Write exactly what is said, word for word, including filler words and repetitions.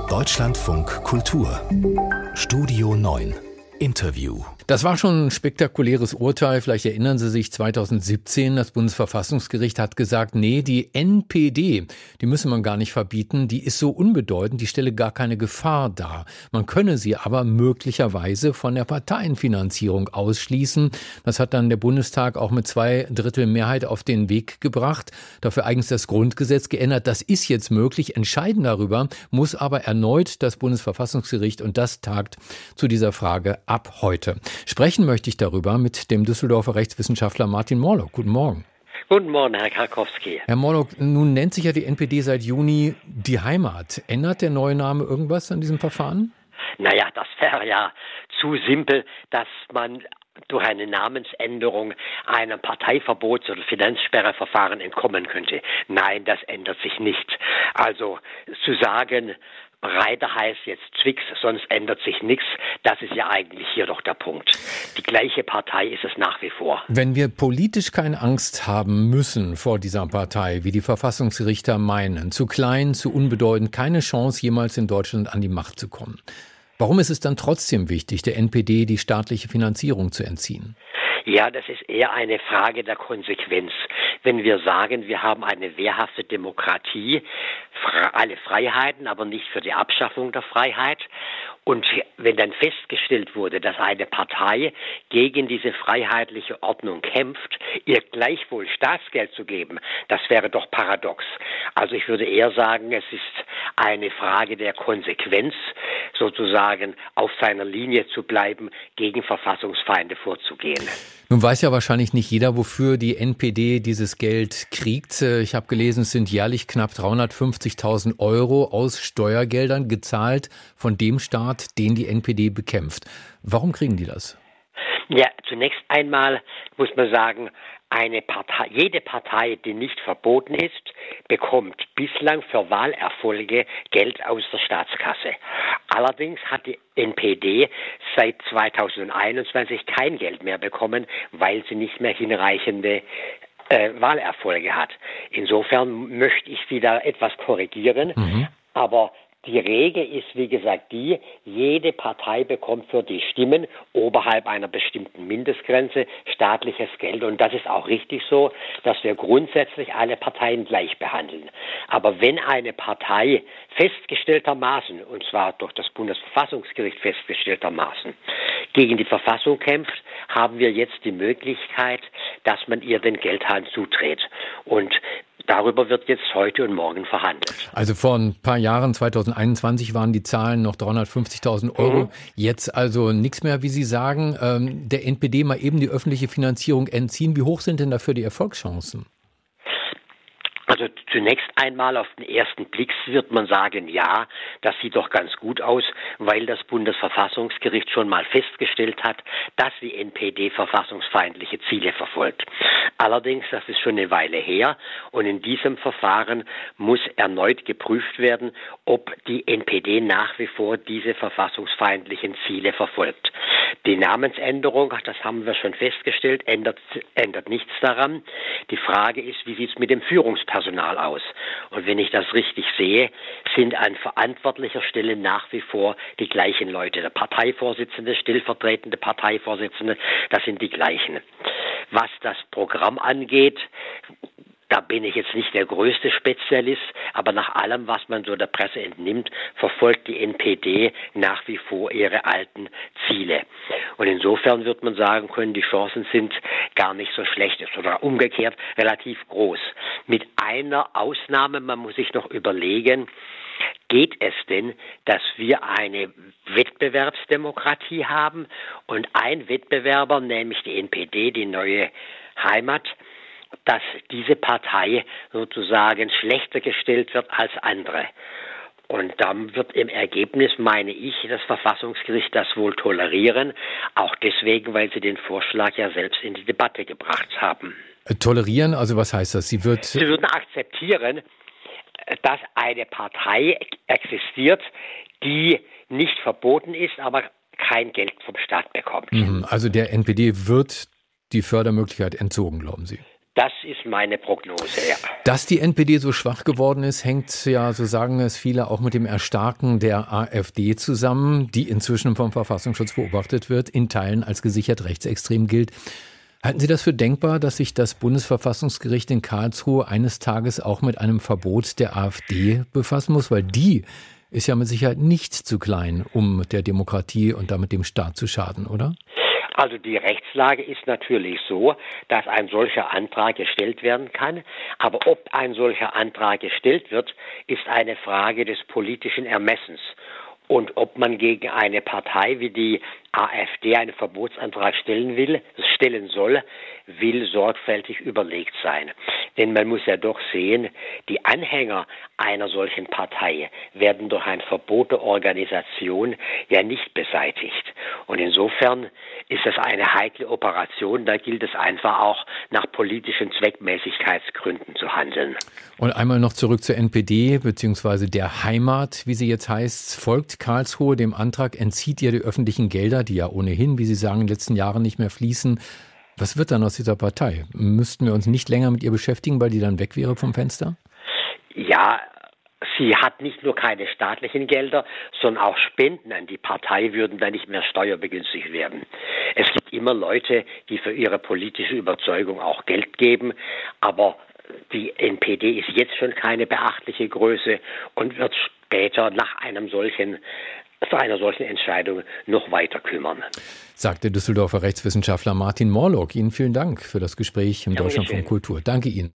Deutschlandfunk Kultur Studio neun Interview. Das war schon ein spektakuläres Urteil. Vielleicht erinnern Sie sich, zweitausendsiebzehn, das Bundesverfassungsgericht hat gesagt, nee, die N P D, die müsse man gar nicht verbieten, die ist so unbedeutend, die stelle gar keine Gefahr dar. Man könne sie aber möglicherweise von der Parteienfinanzierung ausschließen. Das hat dann der Bundestag auch mit zwei Drittel Mehrheit auf den Weg gebracht, dafür eigens das Grundgesetz geändert. Das ist jetzt möglich. Entscheiden darüber muss aber erneut das Bundesverfassungsgericht, und das tagt zu dieser Frage ab heute. Sprechen möchte ich darüber mit dem Düsseldorfer Rechtswissenschaftler Martin Morlock. Guten Morgen. Guten Morgen, Herr Karkowski. Herr Morlock, nun nennt sich ja die N P D seit Juni die Heimat. Ändert der neue Name irgendwas an diesem Verfahren? Naja, das wäre ja zu simpel, dass man durch eine Namensänderung einem Parteiverbots- oder Finanzsperreverfahren entkommen könnte. Nein, das ändert sich nicht. Also zu sagen, Reiter heißt jetzt Zwicks, sonst ändert sich nichts. Das ist ja eigentlich hier doch der Punkt. Die gleiche Partei ist es nach wie vor. Wenn wir politisch keine Angst haben müssen vor dieser Partei, wie die Verfassungsrichter meinen, zu klein, zu unbedeutend, keine Chance, jemals in Deutschland an die Macht zu kommen, warum ist es dann trotzdem wichtig, der N P D die staatliche Finanzierung zu entziehen? Ja, das ist eher eine Frage der Konsequenz. Wenn wir sagen, wir haben eine wehrhafte Demokratie, alle Freiheiten, aber nicht für die Abschaffung der Freiheit. Und wenn dann festgestellt wurde, dass eine Partei gegen diese freiheitliche Ordnung kämpft, ihr gleichwohl Staatsgeld zu geben, das wäre doch paradox. Also ich würde eher sagen, es ist eine Frage der Konsequenz, sozusagen auf seiner Linie zu bleiben, gegen Verfassungsfeinde vorzugehen. Nun weiß ja wahrscheinlich nicht jeder, wofür die N P D dieses Geld kriegt. Ich habe gelesen, es sind jährlich knapp dreihundertfünfzigtausend Euro aus Steuergeldern gezahlt von dem Staat, den die N P D bekämpft. Warum kriegen die das? Ja, zunächst einmal muss man sagen, eine Partei, jede Partei, die nicht verboten ist, bekommt bislang für Wahlerfolge Geld aus der Staatskasse. Allerdings hat die N P D seit zweitausendeinundzwanzig kein Geld mehr bekommen, weil sie nicht mehr hinreichende äh, Wahlerfolge hat. Insofern möchte ich sie da etwas korrigieren, mhm. aber die Regel ist, wie gesagt, die, jede Partei bekommt für die Stimmen oberhalb einer bestimmten Mindestgrenze staatliches Geld. Und das ist auch richtig so, dass wir grundsätzlich alle Parteien gleich behandeln. Aber wenn eine Partei festgestelltermaßen, und zwar durch das Bundesverfassungsgericht festgestelltermaßen, gegen die Verfassung kämpft, haben wir jetzt die Möglichkeit, dass man ihr den Geldhahn zudreht. Und darüber wird jetzt heute und morgen verhandelt. Also vor ein paar Jahren, zweitausendeinundzwanzig, waren die Zahlen noch dreihundertfünfzigtausend Euro. Mhm. Jetzt also nichts mehr, wie Sie sagen. Ähm, der N P D mal eben die öffentliche Finanzierung entziehen. Wie hoch sind denn dafür die Erfolgschancen? Also zunächst einmal auf den ersten Blick wird man sagen, ja, das sieht doch ganz gut aus, weil das Bundesverfassungsgericht schon mal festgestellt hat, dass die N P D verfassungsfeindliche Ziele verfolgt. Allerdings, das ist schon eine Weile her, und in diesem Verfahren muss erneut geprüft werden, ob die N P D nach wie vor diese verfassungsfeindlichen Ziele verfolgt. Die Namensänderung, das haben wir schon festgestellt, ändert, ändert nichts daran. Die Frage ist, wie sieht es mit dem Führungspersonal aus? Und wenn ich das richtig sehe, sind an verantwortlicher Stelle nach wie vor die gleichen Leute. Der Parteivorsitzende, stellvertretende Parteivorsitzende, das sind die gleichen. Was das Programm angeht, da bin ich jetzt nicht der größte Spezialist, aber nach allem, was man so der Presse entnimmt, verfolgt die N P D nach wie vor ihre alten Ziele. Und insofern wird man sagen können, die Chancen sind gar nicht so schlecht, oder umgekehrt relativ groß. Mit einer Ausnahme, man muss sich noch überlegen, geht es denn, dass wir eine Wettbewerbsdemokratie haben und ein Wettbewerber, nämlich die N P D, die neue Heimat, dass diese Partei sozusagen schlechter gestellt wird als andere. Und dann wird im Ergebnis, meine ich, das Verfassungsgericht das wohl tolerieren, auch deswegen, weil sie den Vorschlag ja selbst in die Debatte gebracht haben. Tolerieren, also was heißt das? Sie wird Sie würden akzeptieren, dass eine Partei existiert, die nicht verboten ist, aber kein Geld vom Staat bekommt. Also der N P D wird die Fördermöglichkeit entzogen, glauben Sie? Das ist meine Prognose, ja. Dass die N P D so schwach geworden ist, hängt ja, so sagen es viele, auch mit dem Erstarken der AfD zusammen, die inzwischen vom Verfassungsschutz beobachtet wird, in Teilen als gesichert rechtsextrem gilt. Halten Sie das für denkbar, dass sich das Bundesverfassungsgericht in Karlsruhe eines Tages auch mit einem Verbot der AfD befassen muss? Weil die ist ja mit Sicherheit nicht zu klein, um der Demokratie und damit dem Staat zu schaden, oder? Also die Rechtslage ist natürlich so, dass ein solcher Antrag gestellt werden kann. Aber ob ein solcher Antrag gestellt wird, ist eine Frage des politischen Ermessens. Und ob man gegen eine Partei wie die AfD einen Verbotsantrag stellen will, stellen soll, will sorgfältig überlegt sein. Denn man muss ja doch sehen, die Anhänger einer solchen Partei werden durch ein Verbot der Organisation ja nicht beseitigt. Und insofern ist das eine heikle Operation. Da gilt es einfach auch nach politischen Zweckmäßigkeitsgründen zu handeln. Und einmal noch zurück zur N P D bzw. der Heimat, wie sie jetzt heißt. Folgt Karlsruhe dem Antrag, entzieht ihr die öffentlichen Gelder, die ja ohnehin, wie Sie sagen, in den letzten Jahren nicht mehr fließen. Was wird dann aus dieser Partei? Müssten wir uns nicht länger mit ihr beschäftigen, weil die dann weg wäre vom Fenster? Ja, sie hat nicht nur keine staatlichen Gelder, sondern auch Spenden an die Partei würden dann nicht mehr steuerbegünstigt werden. Es gibt immer Leute, die für ihre politische Überzeugung auch Geld geben, aber die N P D ist jetzt schon keine beachtliche Größe und wird später nach einem solchen zu einer solchen Entscheidung noch weiter kümmern. Sagt der Düsseldorfer Rechtswissenschaftler Martin Morlock. Ihnen vielen Dank für das Gespräch im Deutschlandfunk Kultur. Danke Ihnen.